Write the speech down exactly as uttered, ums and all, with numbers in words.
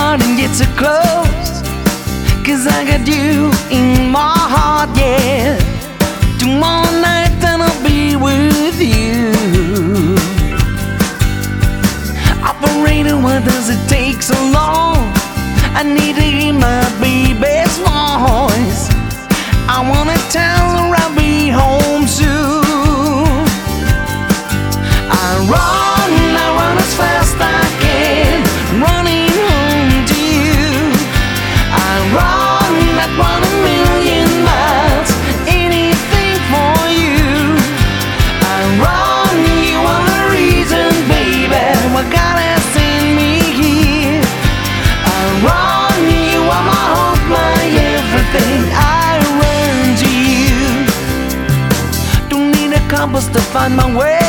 far and yet so close, 'cause I got you in my heart, yeah. Tomorrow night then I'll be with you. Operator, why does it take so long? I need to hear my baby's voice. I wanna tell her I'll be home soon. I run, I run as fast as I can, running home to you. I run, I'd run a million miles, anything for you. I run, you are the reason, baby, why God has sent me here. I run, you are my hope, my everything. I run to you. Don't need a compass to find my way.